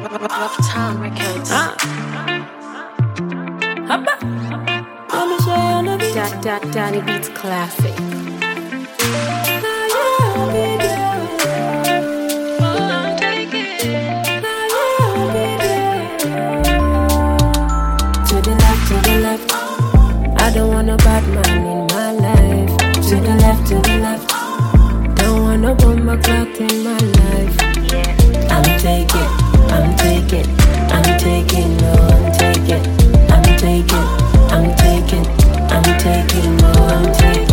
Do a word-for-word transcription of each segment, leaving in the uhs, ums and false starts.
Rough Town Records. Ah. Hoppa. Let me show you another. Da, da, Danny Beats Classic. To the left, to the left. I don't want a bad man in my life. To the left, to the left. Don't want no bomber clock in my life. I'm taking, I'm taking, I'm taking, no, I'm taking, I'm taking, I'm taking, I'm taking, no, I'm taking.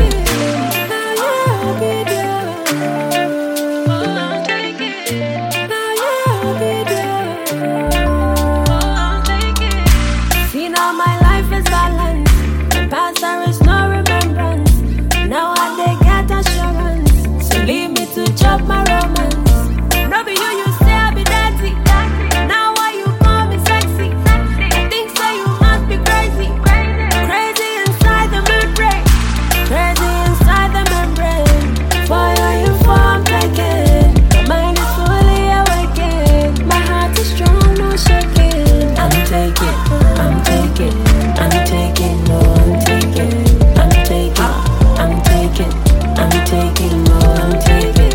See now my life is balanced. My past there is no remembrance. Now I they get assurance. So leave me to chop my romance. No be you, you say I be dirty. Now why you call me sexy? I think so you must be crazy. Crazy inside the membrane. Crazy inside the membrane. For you, you for I'm taking. My mind is fully awakened. My heart is strong, no shaking. I'm taking, I'm taking, I'm taking, no, I'm taking. I'm taking, I'm taking, I'm taking, no, I'm taking.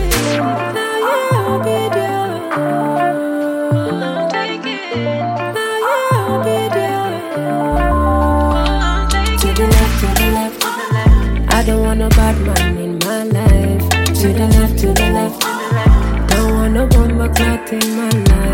I don't want a bad man in my life. To the left, to the left. Don't want no bomber clot in my life.